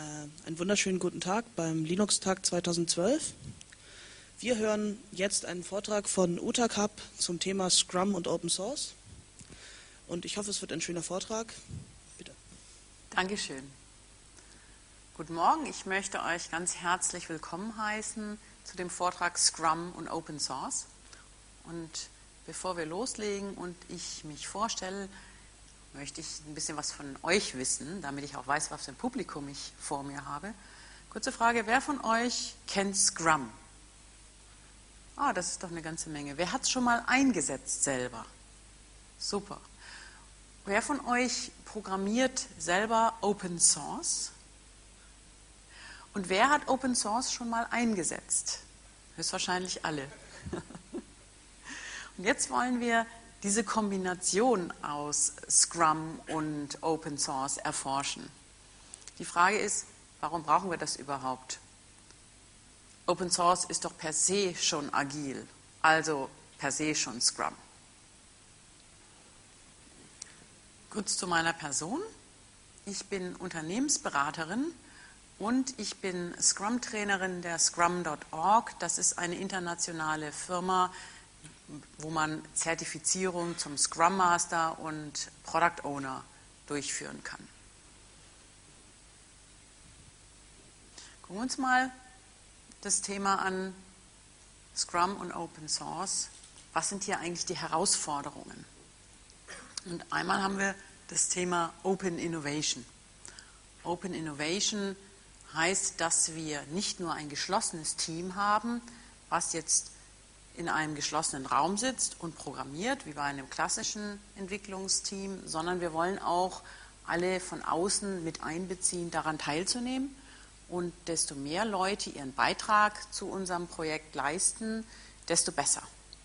Einen wunderschönen guten Tag beim Linux-Tag 2012. Wir hören jetzt einen Vortrag von UTACUP zum Thema Scrum und Open Source. Und ich hoffe, es wird ein schöner Vortrag. Bitte. Dankeschön. Guten Morgen, ich möchte euch ganz herzlich willkommen heißen zu dem Vortrag Scrum und Open Source. Und bevor wir loslegen und ich mich vorstelle, möchte ich ein bisschen was von euch wissen, damit ich auch weiß, was für ein Publikum ich vor mir habe. Kurze Frage, wer von euch kennt Scrum? Ah, das ist doch eine ganze Menge. Wer hat es schon mal eingesetzt selber? Super. Wer von euch programmiert selber Open Source? Und wer hat Open Source schon mal eingesetzt? Höchstwahrscheinlich alle. Und jetzt wollen wir diese Kombination aus Scrum und Open Source erforschen. Die Frage ist, warum brauchen wir das überhaupt? Open Source ist doch per se schon agil, also per se schon Scrum. Kurz zu meiner Person. Ich bin Unternehmensberaterin und ich bin Scrum-Trainerin der Scrum.org. Das ist eine internationale Firma, wo man Zertifizierung zum Scrum Master und Product Owner durchführen kann. Gucken wir uns mal das Thema an, Scrum und Open Source. Was sind hier eigentlich die Herausforderungen? Und einmal haben wir das Thema Open Innovation. Open Innovation heißt, dass wir nicht nur ein geschlossenes Team haben, was jetzt in einem geschlossenen Raum sitzt und programmiert, wie bei einem klassischen Entwicklungsteam, sondern wir wollen auch alle von außen mit einbeziehen, daran teilzunehmen. Und desto mehr Leute ihren Beitrag zu unserem Projekt leisten, desto besser.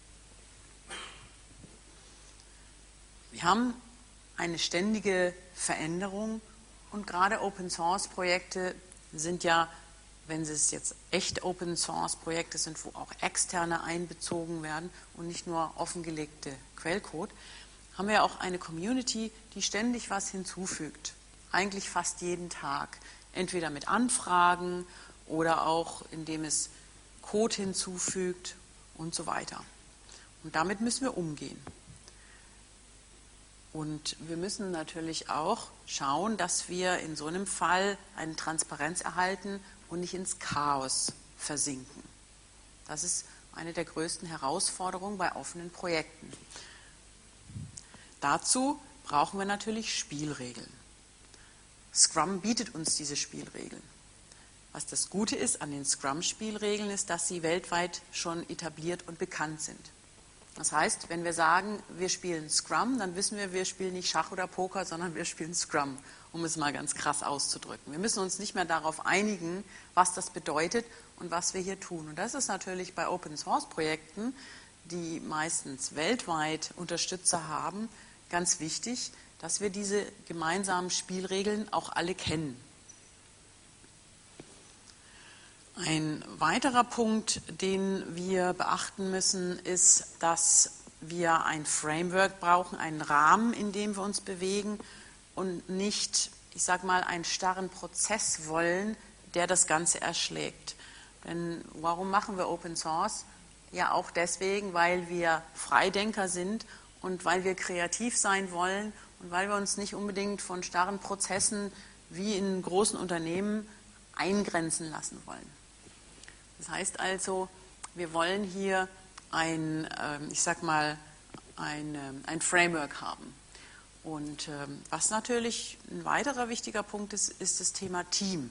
Wir haben eine ständige Veränderung und gerade Open-Source-Projekte sind ja, wenn es jetzt echt Open-Source-Projekte sind, wo auch Externe einbezogen werden und nicht nur offengelegte Quellcode, haben wir auch eine Community, die ständig was hinzufügt. Eigentlich fast jeden Tag. Entweder mit Anfragen oder auch indem es Code hinzufügt und so weiter. Und damit müssen wir umgehen. Und wir müssen natürlich auch schauen, dass wir in so einem Fall eine Transparenz erhalten und nicht ins Chaos versinken. Das ist eine der größten Herausforderungen bei offenen Projekten. Dazu brauchen wir natürlich Spielregeln. Scrum bietet uns diese Spielregeln. Was das Gute ist an den Scrum-Spielregeln ist, dass sie weltweit schon etabliert und bekannt sind. Das heißt, wenn wir sagen, wir spielen Scrum, dann wissen wir spielen nicht Schach oder Poker, sondern wir spielen Scrum, um es mal ganz krass auszudrücken. Wir müssen uns nicht mehr darauf einigen, was das bedeutet und was wir hier tun. Und das ist natürlich bei Open-Source-Projekten, die meistens weltweit Unterstützer haben, ganz wichtig, dass wir diese gemeinsamen Spielregeln auch alle kennen. Ein weiterer Punkt, den wir beachten müssen, ist, dass wir ein Framework brauchen, einen Rahmen, in dem wir uns bewegen und nicht, ich sage mal, einen starren Prozess wollen, der das Ganze erschlägt. Denn warum machen wir Open Source? Ja, auch deswegen, weil wir Freidenker sind und weil wir kreativ sein wollen und weil wir uns nicht unbedingt von starren Prozessen wie in großen Unternehmen eingrenzen lassen wollen. Das heißt also, wir wollen hier ein Framework haben. Und was natürlich ein weiterer wichtiger Punkt ist, ist das Thema Team.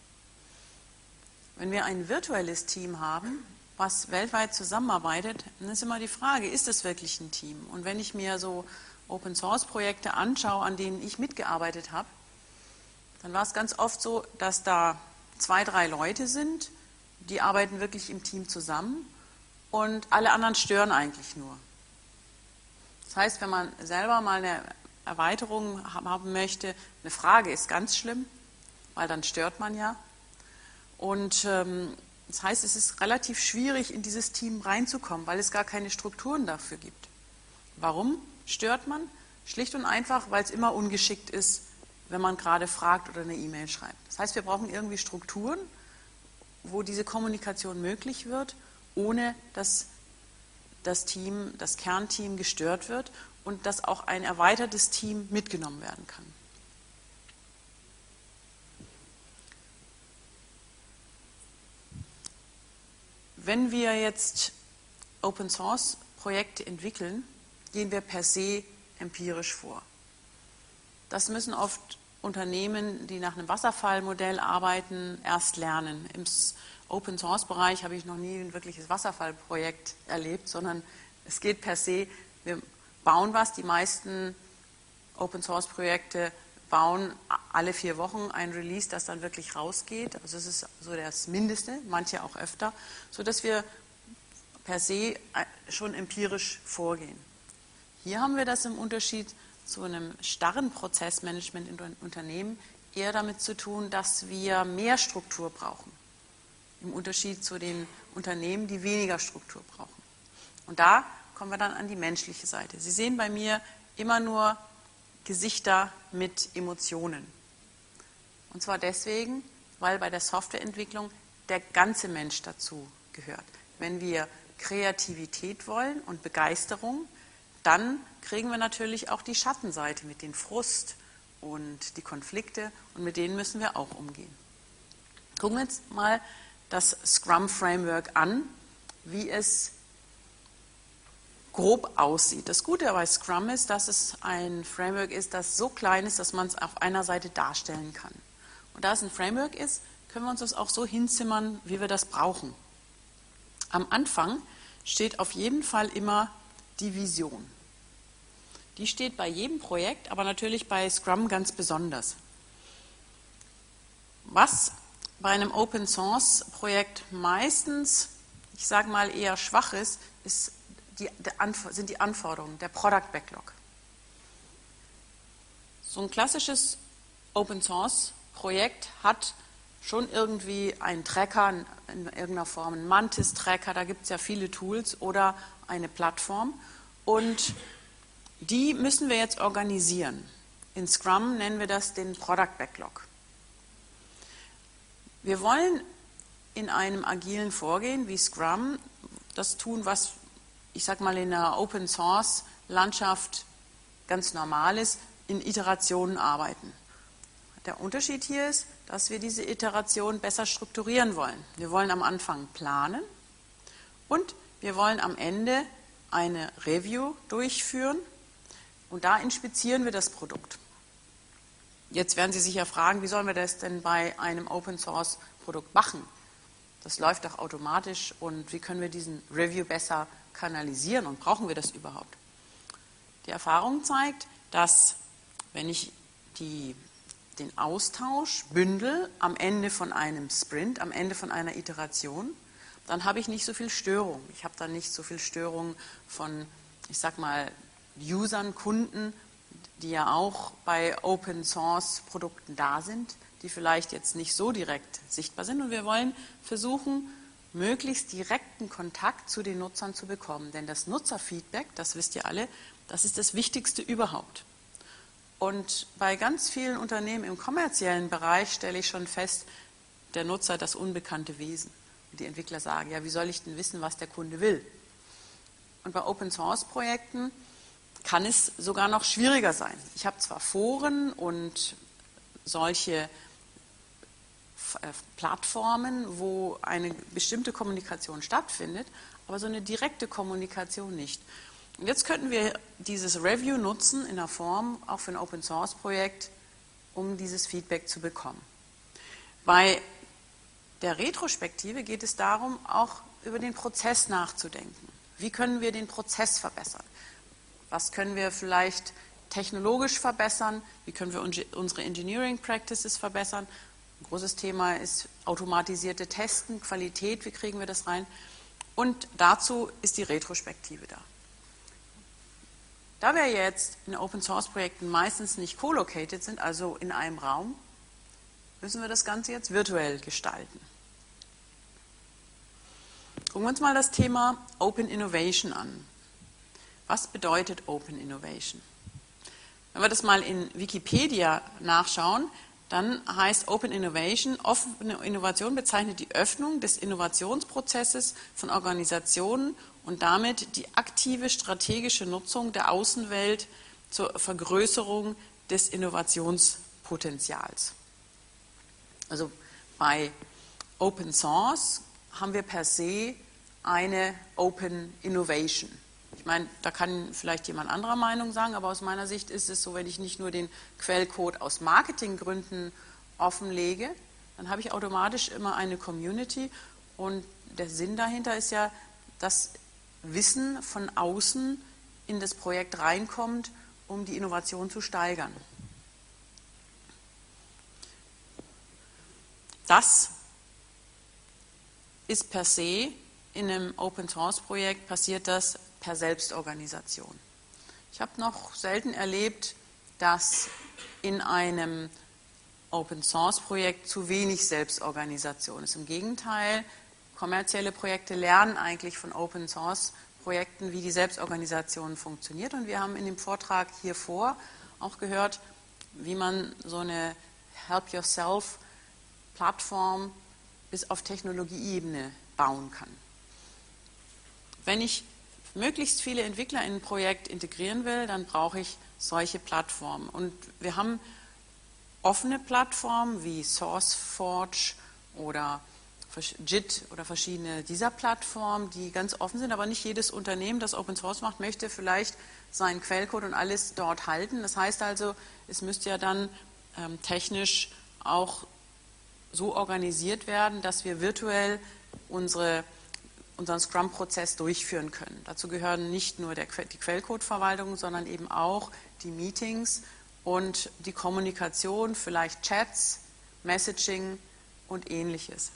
Wenn wir ein virtuelles Team haben, was weltweit zusammenarbeitet, dann ist immer die Frage, ist es wirklich ein Team? Und wenn ich mir so Open-Source-Projekte anschaue, an denen ich mitgearbeitet habe, dann war es ganz oft so, dass da 2, 3 Leute sind, die arbeiten wirklich im Team zusammen und alle anderen stören eigentlich nur. Das heißt, wenn man selber mal eine Erweiterung haben möchte, eine Frage ist ganz schlimm, weil dann stört man ja. Und das heißt, es ist relativ schwierig, in dieses Team reinzukommen, weil es gar keine Strukturen dafür gibt. Warum stört man? Schlicht und einfach, weil es immer ungeschickt ist, wenn man gerade fragt oder eine E-Mail schreibt. Das heißt, wir brauchen irgendwie Strukturen, wo diese Kommunikation möglich wird, ohne dass das Kernteam gestört wird und dass auch ein erweitertes Team mitgenommen werden kann. Wenn wir jetzt Open-Source-Projekte entwickeln, gehen wir per se empirisch vor. Das müssen oft Unternehmen, die nach einem Wasserfallmodell arbeiten, erst lernen. Im Open-Source-Bereich habe ich noch nie ein wirkliches Wasserfallprojekt erlebt, sondern es geht per se, wir bauen was. Die meisten Open-Source-Projekte bauen alle 4 Wochen ein Release, das dann wirklich rausgeht. Also das ist so das Mindeste, manche auch öfter, sodass wir per se schon empirisch vorgehen. Hier haben wir das im Unterschied zu einem starren Prozessmanagement in Unternehmen eher damit zu tun, dass wir mehr Struktur brauchen. Im Unterschied zu den Unternehmen, die weniger Struktur brauchen. Und da kommen wir dann an die menschliche Seite. Sie sehen bei mir immer nur Gesichter mit Emotionen. Und zwar deswegen, weil bei der Softwareentwicklung der ganze Mensch dazu gehört. Wenn wir Kreativität wollen und Begeisterung, dann kriegen wir natürlich auch die Schattenseite mit dem Frust und die Konflikte und mit denen müssen wir auch umgehen. Gucken wir jetzt mal das Scrum-Framework an, wie es grob aussieht. Das Gute bei Scrum ist, dass es ein Framework ist, das so klein ist, dass man es auf einer Seite darstellen kann. Und da es ein Framework ist, können wir uns das auch so hinzimmern, wie wir das brauchen. Am Anfang steht auf jeden Fall immer die Vision. Die steht bei jedem Projekt, aber natürlich bei Scrum ganz besonders. Was bei einem Open-Source-Projekt meistens, ich sage mal eher schwach ist, sind die Anforderungen, der Product Backlog. So ein klassisches Open-Source-Projekt hat schon irgendwie einen Tracker in irgendeiner Form, einen Mantis-Tracker, da gibt es ja viele Tools oder eine Plattform und die müssen wir jetzt organisieren. In Scrum nennen wir das den Product Backlog. Wir wollen in einem agilen Vorgehen wie Scrum das tun, was ich sage mal in einer Open-Source-Landschaft ganz normal ist, in Iterationen arbeiten. Der Unterschied hier ist, dass wir diese Iteration besser strukturieren wollen. Wir wollen am Anfang planen und wir wollen am Ende eine Review durchführen und da inspizieren wir das Produkt. Jetzt werden Sie sich ja fragen, wie sollen wir das denn bei einem Open-Source-Produkt machen? Das läuft doch automatisch und wie können wir diesen Review besser kanalisieren und brauchen wir das überhaupt? Die Erfahrung zeigt, dass wenn ich den Austausch bündel am Ende von einem Sprint, am Ende von einer Iteration, dann habe ich nicht so viel Störung. Ich habe dann nicht so viel Störung von, ich sag mal, Usern, Kunden, die ja auch bei Open-Source-Produkten da sind, die vielleicht jetzt nicht so direkt sichtbar sind. Und wir wollen versuchen, möglichst direkten Kontakt zu den Nutzern zu bekommen. Denn das Nutzerfeedback, das wisst ihr alle, das ist das Wichtigste überhaupt. Und bei ganz vielen Unternehmen im kommerziellen Bereich stelle ich schon fest, der Nutzer das unbekannte Wesen. Und die Entwickler sagen, ja, wie soll ich denn wissen, was der Kunde will? Und bei Open-Source-Projekten kann es sogar noch schwieriger sein. Ich habe zwar Foren und solche Plattformen, wo eine bestimmte Kommunikation stattfindet, aber so eine direkte Kommunikation nicht. Und jetzt könnten wir dieses Review nutzen in der Form, auch für ein Open-Source-Projekt, um dieses Feedback zu bekommen. Bei der Retrospektive geht es darum, auch über den Prozess nachzudenken. Wie können wir den Prozess verbessern? Was können wir vielleicht technologisch verbessern? Wie können wir unsere Engineering Practices verbessern? Ein großes Thema ist automatisierte Testen, Qualität, wie kriegen wir das rein? Und dazu ist die Retrospektive da. Da wir jetzt in Open-Source-Projekten meistens nicht co-located sind, also in einem Raum, müssen wir das Ganze jetzt virtuell gestalten. Gucken wir uns mal das Thema Open Innovation an. Was bedeutet Open Innovation? Wenn wir das mal in Wikipedia nachschauen, dann heißt Open Innovation, offene Innovation bezeichnet die Öffnung des Innovationsprozesses von Organisationen und damit die aktive strategische Nutzung der Außenwelt zur Vergrößerung des Innovationspotenzials. Also bei Open Source haben wir per se eine Open Innovation. Ich meine, da kann vielleicht jemand anderer Meinung sagen, aber aus meiner Sicht ist es so, wenn ich nicht nur den Quellcode aus Marketinggründen offenlege, dann habe ich automatisch immer eine Community und der Sinn dahinter ist ja, dass Wissen von außen in das Projekt reinkommt, um die Innovation zu steigern. Das ist per se in einem Open-Source-Projekt passiert das per Selbstorganisation. Ich habe noch selten erlebt, dass in einem Open-Source-Projekt zu wenig Selbstorganisation ist. Im Gegenteil, kommerzielle Projekte lernen eigentlich von Open-Source-Projekten, wie die Selbstorganisation funktioniert. Und wir haben in dem Vortrag hiervor auch gehört, wie man so eine Help-Yourself-Plattform bis auf Technologieebene bauen kann. Wenn ich möglichst viele Entwickler in ein Projekt integrieren will, dann brauche ich solche Plattformen. Und wir haben offene Plattformen wie SourceForge oder JIT oder verschiedene dieser Plattformen, die ganz offen sind, aber nicht jedes Unternehmen, das Open Source macht, möchte vielleicht seinen Quellcode und alles dort halten. Das heißt also, es müsste ja dann technisch auch so organisiert werden, dass wir virtuell unseren Scrum-Prozess durchführen können. Dazu gehören nicht nur die Quellcode-Verwaltung, sondern eben auch die Meetings und die Kommunikation, vielleicht Chats, Messaging und Ähnliches.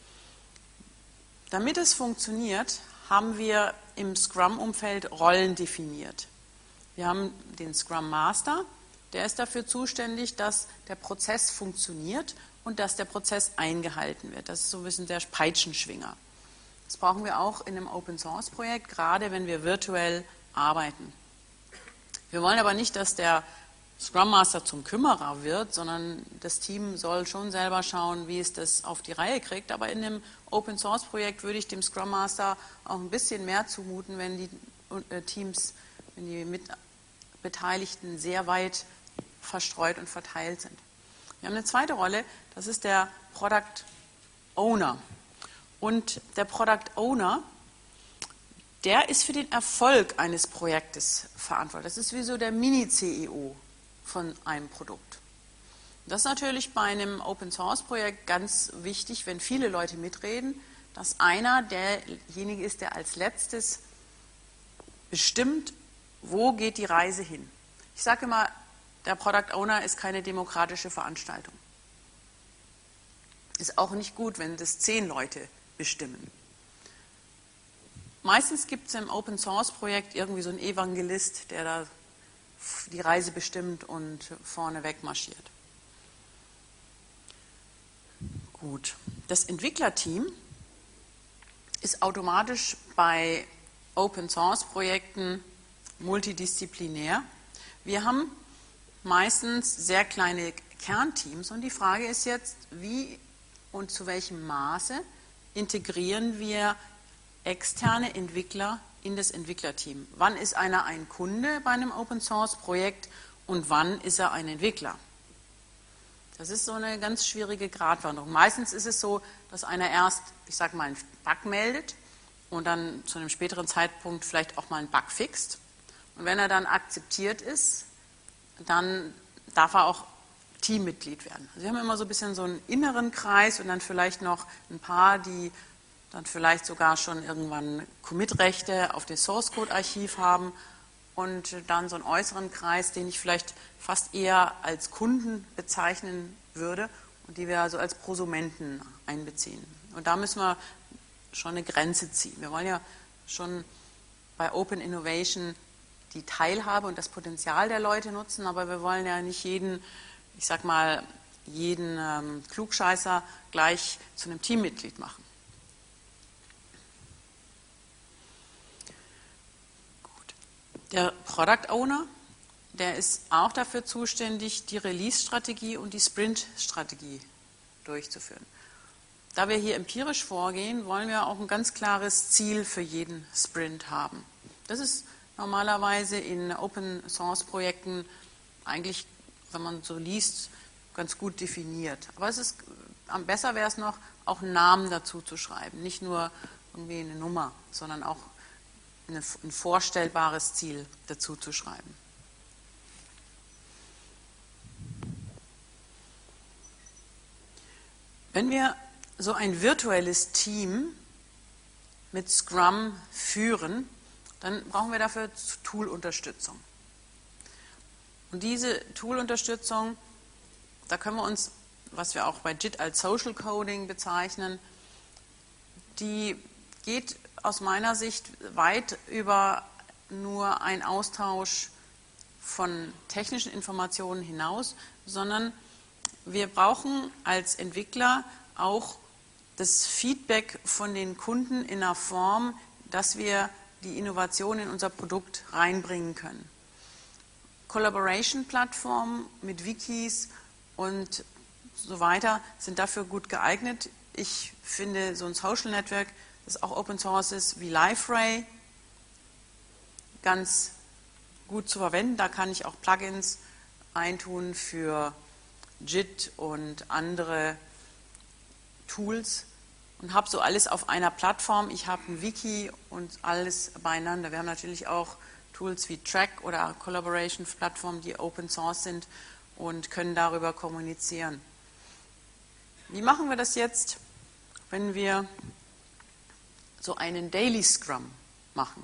Damit es funktioniert, haben wir im Scrum-Umfeld Rollen definiert. Wir haben den Scrum Master, der ist dafür zuständig, dass der Prozess funktioniert und dass der Prozess eingehalten wird. Das ist so ein bisschen der Peitschenschwinger. Das brauchen wir auch in einem Open-Source-Projekt, gerade wenn wir virtuell arbeiten. Wir wollen aber nicht, dass der Scrum Master zum Kümmerer wird, sondern das Team soll schon selber schauen, wie es das auf die Reihe kriegt. Aber in einem Open-Source-Projekt würde ich dem Scrum Master auch ein bisschen mehr zumuten, wenn die Teams, wenn die Beteiligten sehr weit verstreut und verteilt sind. Wir haben eine zweite Rolle, das ist der Product Owner. Und der Product Owner, der ist für den Erfolg eines Projektes verantwortlich. Das ist wie so der Mini-CEO von einem Produkt. Das ist natürlich bei einem Open-Source-Projekt ganz wichtig, wenn viele Leute mitreden, dass einer derjenige ist, der als letztes bestimmt, wo geht die Reise hin. Ich sage immer, der Product Owner ist keine demokratische Veranstaltung. Ist auch nicht gut, wenn das 10 Leute bestimmen. Meistens gibt es im Open-Source-Projekt irgendwie so einen Evangelist, der da die Reise bestimmt und vorne weg marschiert. Gut. Das Entwicklerteam ist automatisch bei Open-Source-Projekten multidisziplinär. Wir haben meistens sehr kleine Kernteams und die Frage ist jetzt, wie und zu welchem Maße integrieren wir externe Entwickler in das Entwicklerteam. Wann ist einer ein Kunde bei einem Open-Source-Projekt und wann ist er ein Entwickler? Das ist so eine ganz schwierige Gratwanderung. Meistens ist es so, dass einer erst, ich sage mal, einen Bug meldet und dann zu einem späteren Zeitpunkt vielleicht auch mal einen Bug fixt. Und wenn er dann akzeptiert ist, dann darf er auch Teammitglied werden. Also wir haben immer so ein bisschen so einen inneren Kreis und dann vielleicht noch ein paar, die dann vielleicht sogar schon irgendwann Commit-Rechte auf dem Source-Code-Archiv haben und dann so einen äußeren Kreis, den ich vielleicht fast eher als Kunden bezeichnen würde und die wir also als Prosumenten einbeziehen. Und da müssen wir schon eine Grenze ziehen. Wir wollen ja schon bei Open Innovation die Teilhabe und das Potenzial der Leute nutzen, aber wir wollen ja nicht jeden, ich sag mal, jeden Klugscheißer gleich zu einem Teammitglied machen. Gut. Der Product Owner der ist auch dafür zuständig, die Release-Strategie und die Sprint-Strategie durchzuführen. Da wir hier empirisch vorgehen, wollen wir auch ein ganz klares Ziel für jeden Sprint haben. Das ist normalerweise in Open-Source-Projekten eigentlich, wenn man so liest, ganz gut definiert. Aber besser wäre es noch, auch einen Namen dazu zu schreiben. Nicht nur irgendwie eine Nummer, sondern auch ein vorstellbares Ziel dazu zu schreiben. Wenn wir so ein virtuelles Team mit Scrum führen, dann brauchen wir dafür Tool-Unterstützung. Und diese Tool-Unterstützung, da können wir uns, was wir auch bei JIT als Social Coding bezeichnen, die geht aus meiner Sicht weit über nur einen Austausch von technischen Informationen hinaus, sondern wir brauchen als Entwickler auch das Feedback von den Kunden in einer Form, dass wir die Innovation in unser Produkt reinbringen können. Collaboration-Plattformen mit Wikis und so weiter sind dafür gut geeignet. Ich finde so ein Social Network, das auch Open Source ist, wie Liferay, ganz gut zu verwenden. Da kann ich auch Plugins eintun für JIT und andere Tools und habe so alles auf einer Plattform. Ich habe ein Wiki und alles beieinander. Wir haben natürlich auch Tools wie Track oder Collaboration-Plattformen, die Open Source sind und können darüber kommunizieren. Wie machen wir das jetzt, wenn wir so einen Daily Scrum machen?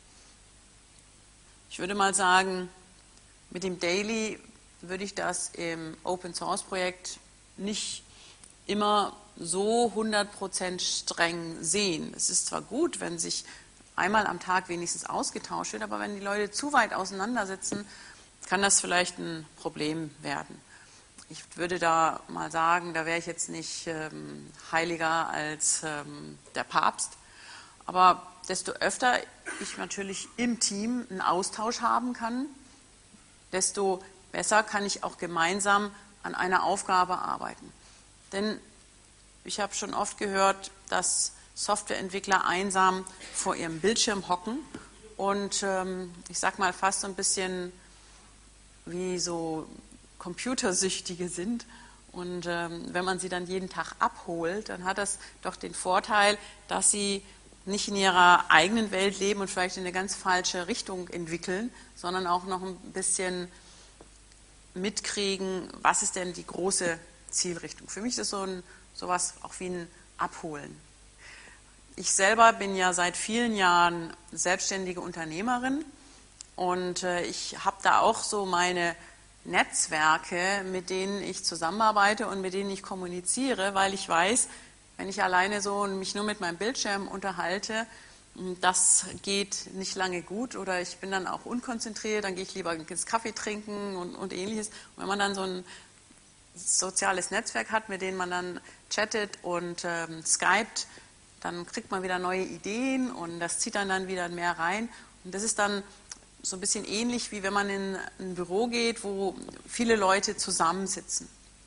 Ich würde mal sagen, mit dem Daily würde ich das im Open Source Projekt nicht immer so 100% streng sehen. Es ist zwar gut, wenn sich einmal am Tag wenigstens ausgetauscht wird, aber wenn die Leute zu weit auseinandersitzen, kann das vielleicht ein Problem werden. Ich würde da mal sagen, da wäre ich jetzt nicht heiliger als der Papst, aber desto öfter ich natürlich im Team einen Austausch haben kann, desto besser kann ich auch gemeinsam an einer Aufgabe arbeiten. Denn ich habe schon oft gehört, dass Softwareentwickler einsam vor ihrem Bildschirm hocken und ich sage mal fast so ein bisschen wie so Computersüchtige sind. Und wenn man sie dann jeden Tag abholt, dann hat das doch den Vorteil, dass sie nicht in ihrer eigenen Welt leben und vielleicht in eine ganz falsche Richtung entwickeln, sondern auch noch ein bisschen mitkriegen, was ist denn die große Zielrichtung. Für mich ist das sowas auch wie ein Abholen. Ich selber bin ja seit vielen Jahren selbstständige Unternehmerin und ich habe da auch so meine Netzwerke, mit denen ich zusammenarbeite und mit denen ich kommuniziere, weil ich weiß, wenn ich alleine so mich nur mit meinem Bildschirm unterhalte, das geht nicht lange gut oder ich bin dann auch unkonzentriert, dann gehe ich lieber einen Kaffee trinken und ähnliches. Und wenn man dann so ein soziales Netzwerk hat, mit dem man dann chattet und skypt, dann kriegt man wieder neue Ideen und das zieht dann wieder mehr rein. Und das ist dann so ein bisschen ähnlich, wie wenn man in ein Büro geht, wo viele Leute zusammensitzen.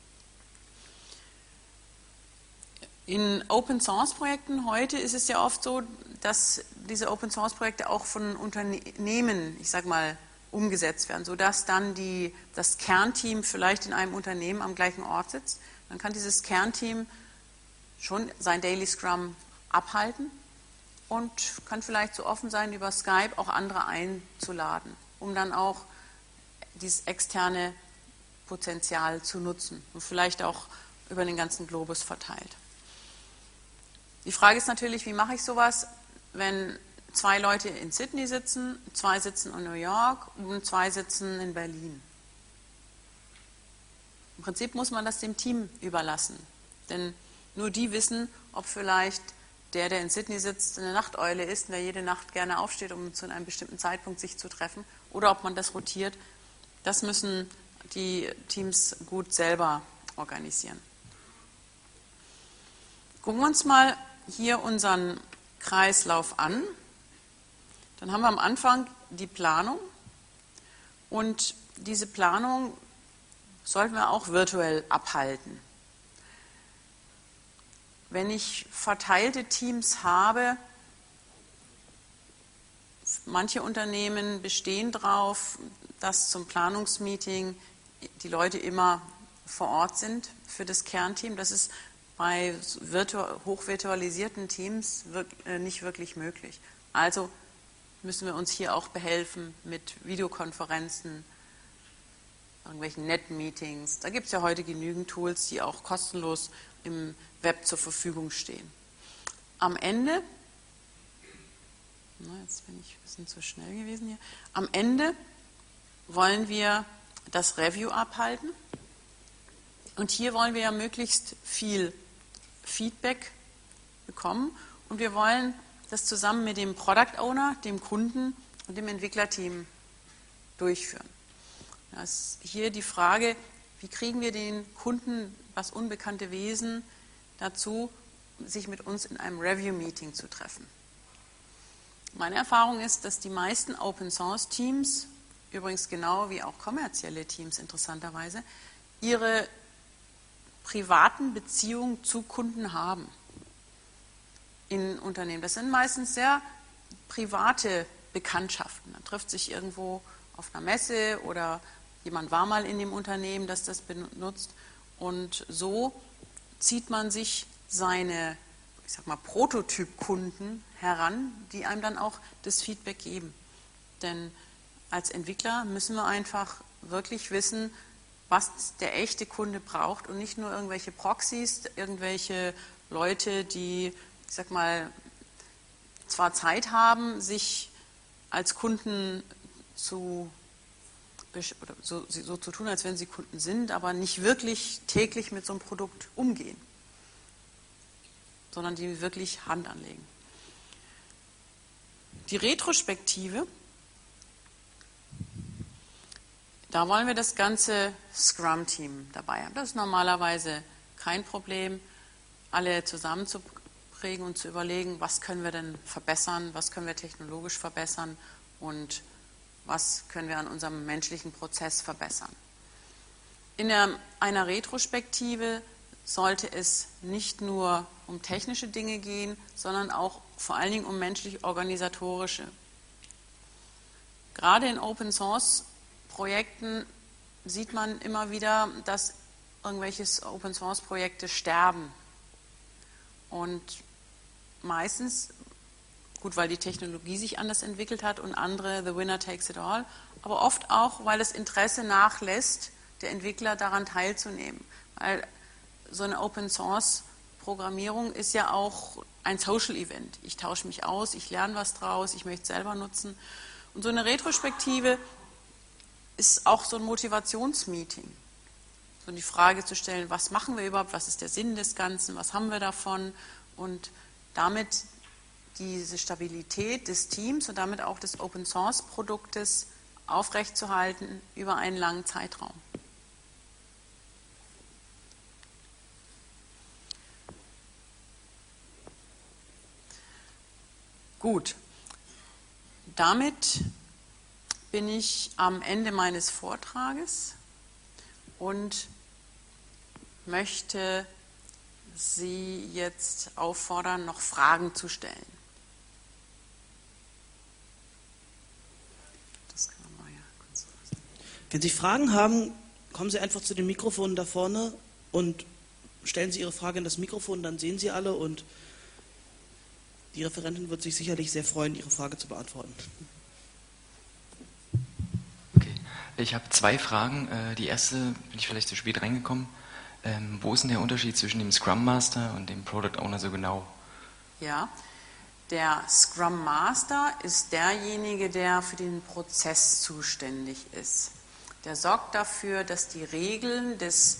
In Open-Source-Projekten heute ist es ja oft so, dass diese Open-Source-Projekte auch von Unternehmen, ich sage mal, umgesetzt werden, sodass dann das Kernteam vielleicht in einem Unternehmen am gleichen Ort sitzt. Dann kann dieses Kernteam schon sein Daily Scrum abhalten und kann vielleicht so offen sein, über Skype auch andere einzuladen, um dann auch dieses externe Potenzial zu nutzen und vielleicht auch über den ganzen Globus verteilt. Die Frage ist natürlich, wie mache ich sowas, wenn 2 Leute in Sydney sitzen, 2 sitzen in New York und 2 sitzen in Berlin. Im Prinzip muss man das dem Team überlassen, denn nur die wissen, ob vielleicht der in Sydney sitzt, eine Nachteule ist, der jede Nacht gerne aufsteht, um zu einem bestimmten Zeitpunkt sich zu treffen, oder ob man das rotiert. Das müssen die Teams gut selber organisieren. Gucken wir uns mal hier unseren Kreislauf an. Dann haben wir am Anfang die Planung und diese Planung sollten wir auch virtuell abhalten. Wenn ich verteilte Teams habe, manche Unternehmen bestehen darauf, dass zum Planungsmeeting die Leute immer vor Ort sind für das Kernteam. Das ist bei hochvirtualisierten Teams nicht wirklich möglich. Also müssen wir uns hier auch behelfen mit Videokonferenzen, irgendwelchen Net-Meetings. Da gibt es ja heute genügend Tools, die auch kostenlos im Web zur Verfügung stehen. Am Ende, jetzt bin ich ein bisschen zu schnell gewesen hier, am Ende wollen wir das Review abhalten und hier wollen wir ja möglichst viel Feedback bekommen und wir wollen das zusammen mit dem Product Owner, dem Kunden und dem Entwicklerteam durchführen. Das ist hier die Frage, wie kriegen wir den Kunden, das unbekannte Wesen, dazu, sich mit uns in einem Review-Meeting zu treffen. Meine Erfahrung ist, dass die meisten Open-Source-Teams, übrigens genau wie auch kommerzielle Teams interessanterweise, ihre privaten Beziehungen zu Kunden haben in Unternehmen. Das sind meistens sehr private Bekanntschaften. Man trifft sich irgendwo auf einer Messe oder jemand war mal in dem Unternehmen, das das benutzt und so zieht man sich seine, ich sag mal, Prototypkunden heran, die einem dann auch das Feedback geben. Denn als Entwickler müssen wir einfach wirklich wissen, was der echte Kunde braucht und nicht nur irgendwelche Proxys, irgendwelche Leute, die, ich sag mal, zwar Zeit haben, sich als Kunden so zu tun, als wenn sie Kunden sind, aber nicht wirklich täglich mit so einem Produkt umgehen, sondern die wirklich Hand anlegen. Die Retrospektive, da wollen wir das ganze Scrum-Team dabei haben. Das ist normalerweise kein Problem, alle zusammenzubringen und zu überlegen, was können wir denn verbessern, was können wir technologisch verbessern und was können wir an unserem menschlichen Prozess verbessern. In einer Retrospektive sollte es nicht nur um technische Dinge gehen, sondern auch vor allen Dingen um menschlich-organisatorische. Gerade in Open-Source-Projekten sieht man immer wieder, dass irgendwelche Open-Source-Projekte sterben. Und meistens, gut, weil die Technologie sich anders entwickelt hat und andere, the winner takes it all, aber oft auch, weil das Interesse nachlässt, der Entwickler daran teilzunehmen. Weil so eine Open-Source-Programmierung ist ja auch ein Social-Event. Ich tausche mich aus, ich lerne was draus, ich möchte es selber nutzen. Und so eine Retrospektive ist auch so ein Motivationsmeeting. So die Frage zu stellen, was machen wir überhaupt, was ist der Sinn des Ganzen, was haben wir davon und damit diese Stabilität des Teams und damit auch des Open-Source-Produktes aufrechtzuerhalten über einen langen Zeitraum. Gut, damit bin ich am Ende meines Vortrages und möchte Sie jetzt auffordern, noch Fragen zu stellen. Das kann man mal ja kurz sagen. Wenn Sie Fragen haben, kommen Sie einfach zu den Mikrofonen da vorne und stellen Sie Ihre Frage in das Mikrofon, dann sehen Sie alle und die Referentin wird sich sicherlich sehr freuen, Ihre Frage zu beantworten. Okay, ich habe 2 Fragen. Die erste, bin ich vielleicht zu spät reingekommen. Wo ist denn der Unterschied zwischen dem Scrum Master und dem Product Owner so genau? Ja, der Scrum Master ist derjenige, der für den Prozess zuständig ist. Der sorgt dafür, dass die Regeln dass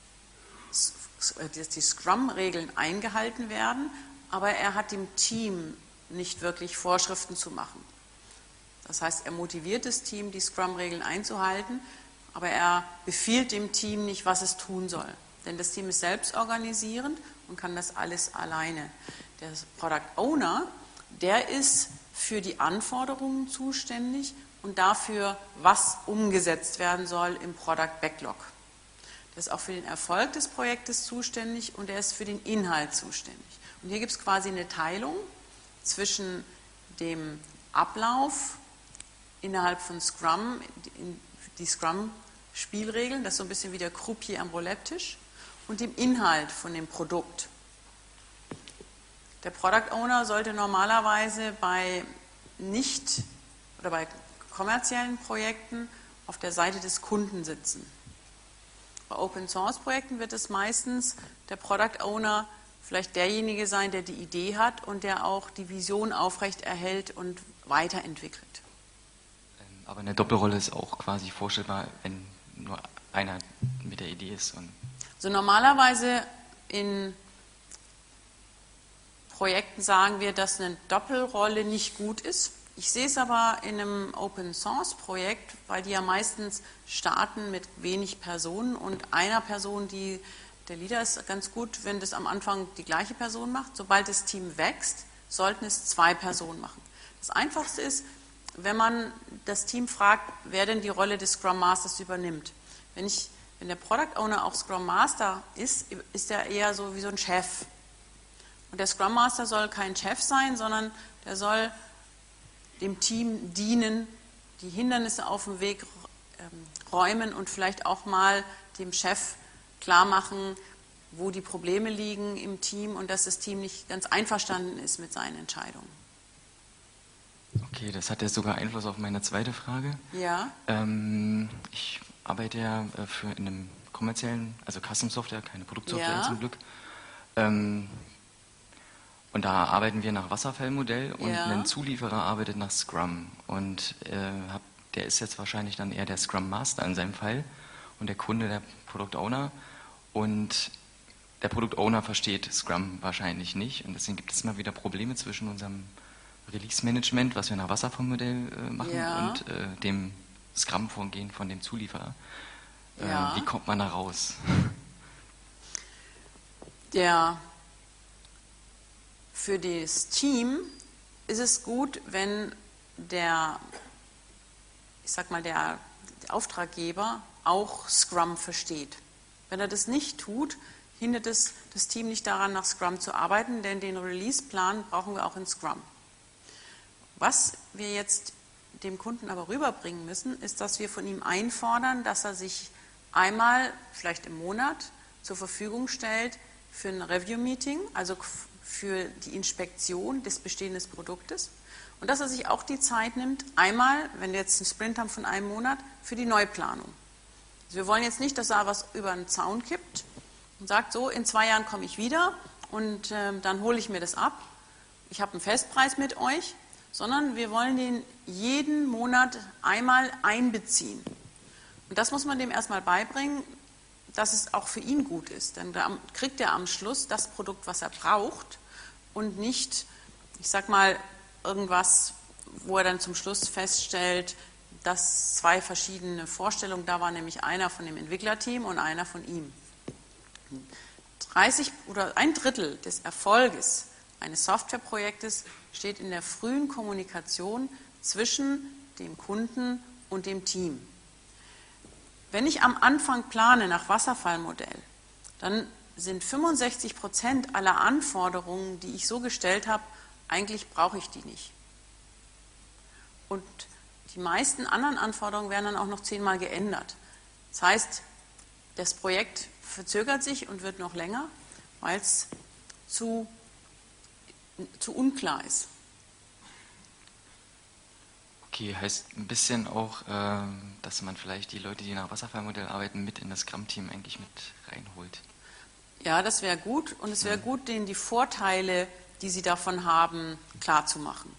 die Scrum-Regeln eingehalten werden, aber er hat dem Team nicht wirklich Vorschriften zu machen. Das heißt, er motiviert das Team, die Scrum-Regeln einzuhalten, aber er befiehlt dem Team nicht, was es tun soll. Denn das Team ist selbst organisierend und kann das alles alleine. Der Product Owner, der ist für die Anforderungen zuständig und dafür, was umgesetzt werden soll im Product Backlog. Der ist auch für den Erfolg des Projektes zuständig und er ist für den Inhalt zuständig. Und hier gibt es quasi eine Teilung zwischen dem Ablauf innerhalb von Scrum, die Scrum-Spielregeln, das ist so ein bisschen wie der Croupier am Roulette-Tisch, und dem Inhalt von dem Produkt. Der Product Owner sollte normalerweise bei bei kommerziellen Projekten auf der Seite des Kunden sitzen. Bei Open Source Projekten wird es meistens der Product Owner vielleicht derjenige sein, der die Idee hat und der auch die Vision aufrecht erhält und weiterentwickelt. Aber eine Doppelrolle ist auch quasi vorstellbar, wenn nur einer mit der Idee ist. Also normalerweise in Projekten sagen wir, dass eine Doppelrolle nicht gut ist. Ich sehe es aber in einem Open-Source-Projekt, weil die ja meistens starten mit wenig Personen und einer Person, der Leader ist, ganz gut, wenn das am Anfang die gleiche Person macht. Sobald das Team wächst, sollten es 2 Personen machen. Das Einfachste ist, wenn man das Team fragt, wer denn die Rolle des Scrum Masters übernimmt. Wenn der Product Owner auch Scrum Master ist er eher so wie so ein Chef. Und der Scrum Master soll kein Chef sein, sondern der soll dem Team dienen, die Hindernisse auf dem Weg räumen und vielleicht auch mal dem Chef klar machen, wo die Probleme liegen im Team und dass das Team nicht ganz einverstanden ist mit seinen Entscheidungen. Okay, das hat ja sogar Einfluss auf meine zweite Frage. Ja. Ich arbeite ja in einem kommerziellen, also Custom Software, keine Produktsoftware zum Glück. Und da arbeiten wir nach Wasserfallmodell und ein Zulieferer arbeitet nach Scrum. Und der ist jetzt wahrscheinlich dann eher der Scrum Master in seinem Fall und der Kunde der Product Owner. Und der Product Owner versteht Scrum wahrscheinlich nicht. Und deswegen gibt es immer wieder Probleme zwischen unserem Release-Management, was wir nach Wasserfallmodell machen, und dem Scrum-Vorgehen von dem Zulieferer. Wie kommt man da raus? Für das Team ist es gut, wenn der Auftraggeber auch Scrum versteht. Wenn er das nicht tut, hindert es das Team nicht daran, nach Scrum zu arbeiten, denn den Release-Plan brauchen wir auch in Scrum. Was wir jetzt dem Kunden aber rüberbringen müssen, ist, dass wir von ihm einfordern, dass er sich einmal, vielleicht im Monat, zur Verfügung stellt für ein Review-Meeting, also für die Inspektion des bestehenden Produktes und dass er sich auch die Zeit nimmt, einmal, wenn wir jetzt einen Sprint haben von einem Monat, für die Neuplanung. Also wir wollen jetzt nicht, dass er was über den Zaun kippt und sagt, so, in 2 Jahren komme ich wieder und dann hole ich mir das ab. Ich habe einen Festpreis mit euch, sondern wir wollen den jeden Monat einmal einbeziehen. Und das muss man dem erstmal beibringen, dass es auch für ihn gut ist. Denn da kriegt er am Schluss das Produkt, was er braucht und nicht, irgendwas, wo er dann zum Schluss feststellt, dass 2 verschiedene Vorstellungen da waren, nämlich einer von dem Entwicklerteam und einer von ihm. 1/3 des Erfolges eines Softwareprojektes steht in der frühen Kommunikation zwischen dem Kunden und dem Team. Wenn ich am Anfang plane nach Wasserfallmodell, dann sind 65% aller Anforderungen, die ich so gestellt habe, eigentlich brauche ich die nicht. Und die meisten anderen Anforderungen werden dann auch noch 10-mal geändert. Das heißt, das Projekt verzögert sich und wird noch länger, weil es zu unklar ist. Okay, heißt ein bisschen auch, dass man vielleicht die Leute, die nach Wasserfallmodell arbeiten, mit in das Scrum-Team eigentlich mit reinholt. Ja, das wäre gut und es wäre gut, denen die Vorteile, die sie davon haben, klarzumachen.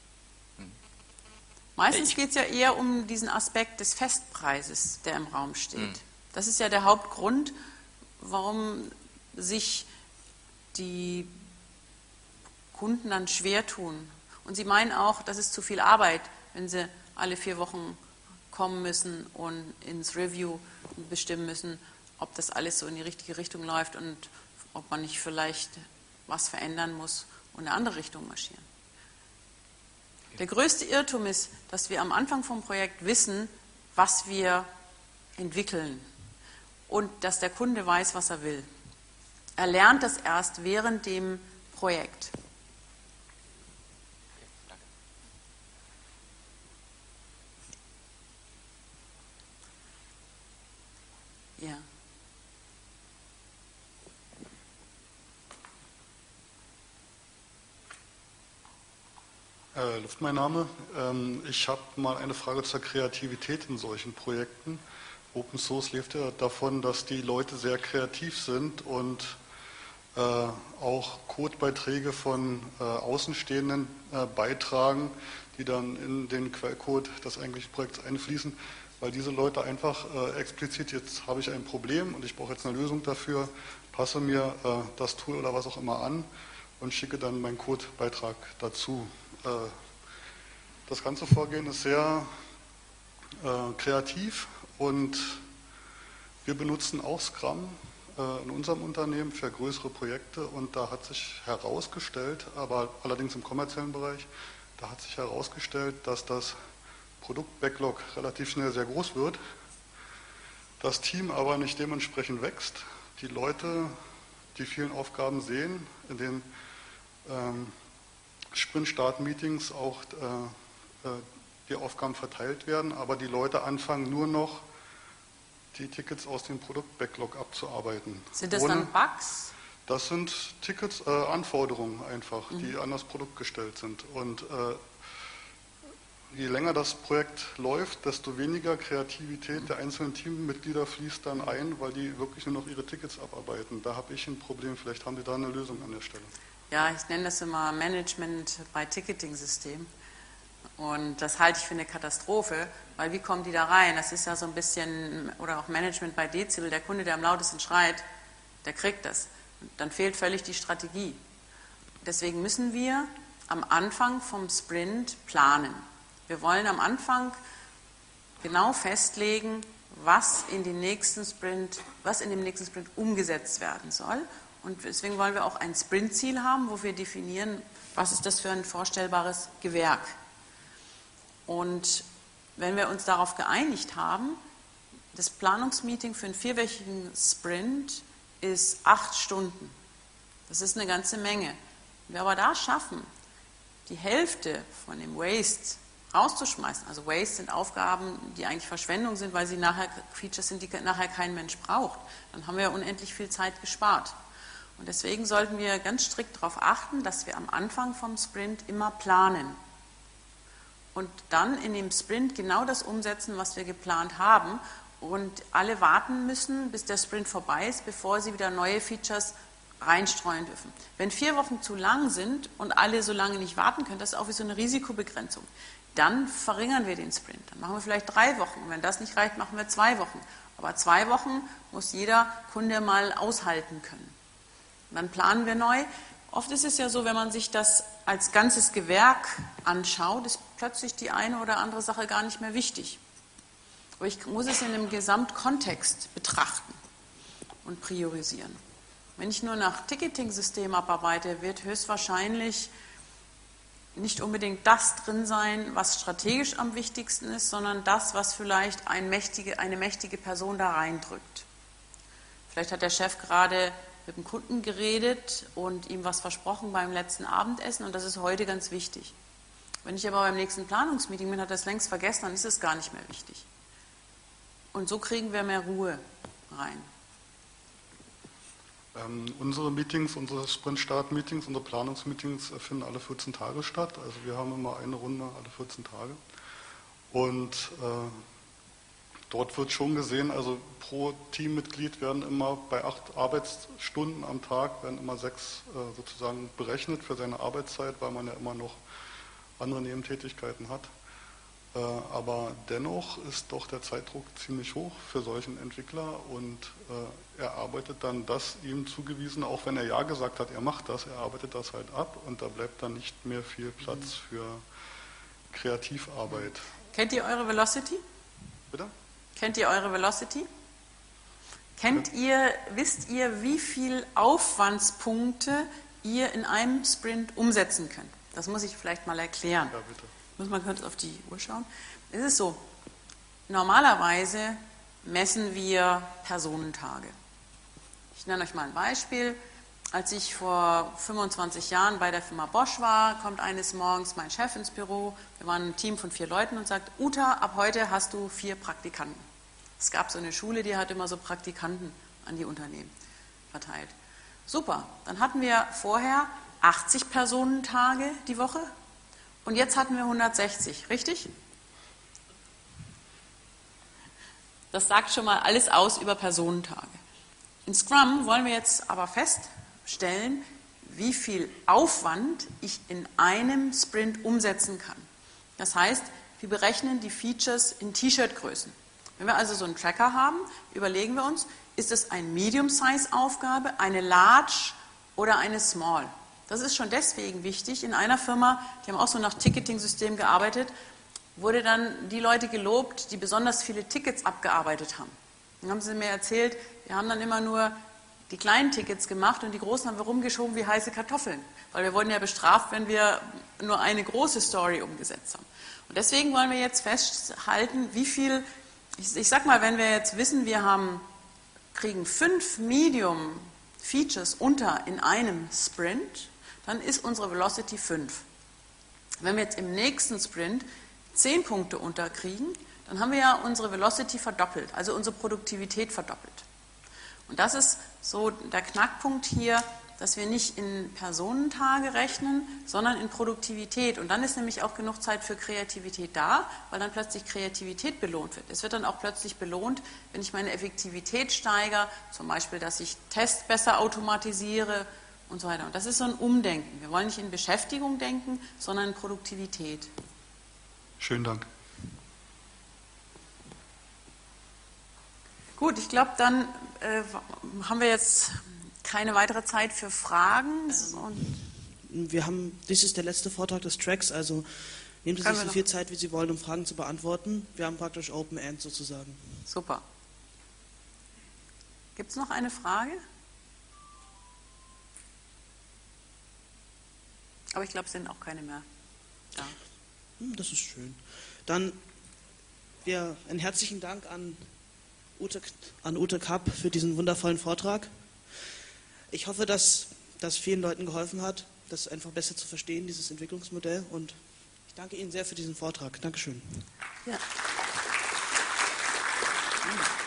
Meistens geht es ja eher um diesen Aspekt des Festpreises, der im Raum steht. Das ist ja der Hauptgrund, warum sich die Kunden dann schwer tun. Und sie meinen auch, das ist zu viel Arbeit, wenn sie alle 4 Wochen kommen müssen und ins Review bestimmen müssen, ob das alles so in die richtige Richtung läuft und ob man nicht vielleicht was verändern muss und in eine andere Richtung marschieren. Der größte Irrtum ist, dass wir am Anfang vom Projekt wissen, was wir entwickeln und dass der Kunde weiß, was er will. Er lernt das erst während dem Projekt. Ja. Luft, mein Name. Ich habe mal eine Frage zur Kreativität in solchen Projekten. Open Source lebt ja davon, dass die Leute sehr kreativ sind und auch Codebeiträge von Außenstehenden beitragen, die dann in den Quellcode des eigentlichen Projekts einfließen, weil diese Leute einfach explizit, jetzt habe ich ein Problem und ich brauche jetzt eine Lösung dafür, passe mir das Tool oder was auch immer an und schicke dann meinen Codebeitrag dazu. Das ganze Vorgehen ist sehr kreativ und wir benutzen auch Scrum in unserem Unternehmen für größere Projekte und da hat sich herausgestellt, aber allerdings im kommerziellen Bereich, da hat sich herausgestellt, dass das Produkt-Backlog relativ schnell sehr groß wird, das Team aber nicht dementsprechend wächst, die Leute die vielen Aufgaben sehen, in den Sprint-Start-Meetings auch die Aufgaben verteilt werden, aber die Leute anfangen nur noch die Tickets aus dem Produkt-Backlog abzuarbeiten. Sind das dann Bugs? Das sind Tickets, Anforderungen einfach, die an das Produkt gestellt sind. Und je länger das Projekt läuft, desto weniger Kreativität der einzelnen Teammitglieder fließt dann ein, weil die wirklich nur noch ihre Tickets abarbeiten. Da habe ich ein Problem, vielleicht haben Sie da eine Lösung an der Stelle. Ja, ich nenne das immer Management bei Ticketing-System. Und das halte ich für eine Katastrophe, weil wie kommen die da rein? Das ist ja so ein bisschen, oder auch Management bei Dezibel, der Kunde, der am lautesten schreit, der kriegt das. Dann fehlt völlig die Strategie. Deswegen müssen wir am Anfang vom Sprint planen. Wir wollen am Anfang genau festlegen, was in dem nächsten Sprint umgesetzt werden soll. Und deswegen wollen wir auch ein Sprintziel haben, wo wir definieren, was ist das für ein vorstellbares Gewerk. Und wenn wir uns darauf geeinigt haben, das Planungsmeeting für einen 4-wöchigen Sprint ist 8 Stunden. Das ist eine ganze Menge. Wenn wir aber da schaffen, die Hälfte von dem Waste rauszuschmeißen, also Waste sind Aufgaben, die eigentlich Verschwendung sind, weil sie nachher Features sind, die nachher kein Mensch braucht, dann haben wir ja unendlich viel Zeit gespart. Und deswegen sollten wir ganz strikt darauf achten, dass wir am Anfang vom Sprint immer planen. Und dann in dem Sprint genau das umsetzen, was wir geplant haben. Und alle warten müssen, bis der Sprint vorbei ist, bevor sie wieder neue Features reinstreuen dürfen. Wenn 4 Wochen zu lang sind und alle so lange nicht warten können, das ist auch wie so eine Risikobegrenzung, dann verringern wir den Sprint. Dann machen wir vielleicht 3 Wochen. Und wenn das nicht reicht, machen wir 2 Wochen. Aber 2 Wochen muss jeder Kunde mal aushalten können. Und dann planen wir neu. Oft ist es ja so, wenn man sich das als ganzes Gewerk anschaut, ist plötzlich die eine oder andere Sache gar nicht mehr wichtig. Aber ich muss es in einem Gesamtkontext betrachten und priorisieren. Wenn ich nur nach Ticketing-System abarbeite, wird höchstwahrscheinlich nicht unbedingt das drin sein, was strategisch am wichtigsten ist, sondern das, was vielleicht eine mächtige Person da reindrückt. Vielleicht hat der Chef gerade mit dem Kunden geredet und ihm was versprochen beim letzten Abendessen und das ist heute ganz wichtig. Wenn ich aber beim nächsten Planungsmeeting bin, hat er es längst vergessen, dann ist es gar nicht mehr wichtig. Und so kriegen wir mehr Ruhe rein. Unsere Meetings, unsere Sprint-Start-Meetings, unsere Planungsmeetings finden alle 14 Tage statt. Also wir haben immer eine Runde alle 14 Tage. Und dort wird schon gesehen, also pro Teammitglied werden immer bei 8 Arbeitsstunden am Tag, werden immer 6 sozusagen berechnet für seine Arbeitszeit, weil man ja immer noch andere Nebentätigkeiten hat. Aber dennoch ist doch der Zeitdruck ziemlich hoch für solchen Entwickler und er arbeitet dann das ihm zugewiesen, auch wenn er ja gesagt hat, er macht das, er arbeitet das halt ab und da bleibt dann nicht mehr viel Platz für Kreativarbeit. Kennt ihr eure Velocity? Bitte? Kennt ihr eure Velocity? Wisst ihr, wie viel Aufwandspunkte ihr in einem Sprint umsetzen könnt? Das muss ich vielleicht mal erklären. Ja, bitte. muss man kurz auf die Uhr schauen. Es ist so, normalerweise messen wir Personentage. Ich nenne euch mal ein Beispiel. Als ich vor 25 Jahren bei der Firma Bosch war, kommt eines Morgens mein Chef ins Büro. Wir waren ein Team von 4 Leuten und sagt, Uta, ab heute hast du 4 Praktikanten. Es gab so eine Schule, die hat immer so Praktikanten an die Unternehmen verteilt. Super, dann hatten wir vorher 80 Personentage die Woche und jetzt hatten wir 160, richtig? Das sagt schon mal alles aus über Personentage. In Scrum wollen wir jetzt aber feststellen, wie viel Aufwand ich in einem Sprint umsetzen kann. Das heißt, wir berechnen die Features in T-Shirt-Größen. Wenn wir also so einen Tracker haben, überlegen wir uns, ist es eine Medium-Size-Aufgabe, eine Large oder eine Small? Das ist schon deswegen wichtig. In einer Firma, die haben auch so nach Ticketing-System gearbeitet, wurde dann die Leute gelobt, die besonders viele Tickets abgearbeitet haben. Dann haben sie mir erzählt, wir haben dann immer nur die kleinen Tickets gemacht und die großen haben wir rumgeschoben wie heiße Kartoffeln. Weil wir wurden ja bestraft, wenn wir nur eine große Story umgesetzt haben. Und deswegen wollen wir jetzt festhalten, wie viel, ich sag mal, wenn wir jetzt wissen, wir kriegen 5 Medium Features unter in einem Sprint, dann ist unsere Velocity 5. Wenn wir jetzt im nächsten Sprint 10 Punkte unterkriegen, dann haben wir ja unsere Velocity verdoppelt, also unsere Produktivität verdoppelt. Und das ist so der Knackpunkt hier, dass wir nicht in Personentage rechnen, sondern in Produktivität. Und dann ist nämlich auch genug Zeit für Kreativität da, weil dann plötzlich Kreativität belohnt wird. Es wird dann auch plötzlich belohnt, wenn ich meine Effektivität steigere, zum Beispiel, dass ich Tests besser automatisiere und so weiter. Und das ist so ein Umdenken. Wir wollen nicht in Beschäftigung denken, sondern in Produktivität. Schönen Dank. Gut, ich glaube, dann haben wir jetzt keine weitere Zeit für Fragen. Dies ist der letzte Vortrag des Tracks, also nehmen Sie sich so viel Zeit, wie Sie wollen, um Fragen zu beantworten. Wir haben praktisch Open End sozusagen. Super. Gibt es noch eine Frage? Aber ich glaube, es sind auch keine mehr da. Das ist schön. Dann einen herzlichen Dank an Ute Kapp für diesen wundervollen Vortrag. Ich hoffe, dass das vielen Leuten geholfen hat, das einfach besser zu verstehen, dieses Entwicklungsmodell. Und ich danke Ihnen sehr für diesen Vortrag. Dankeschön. Ja.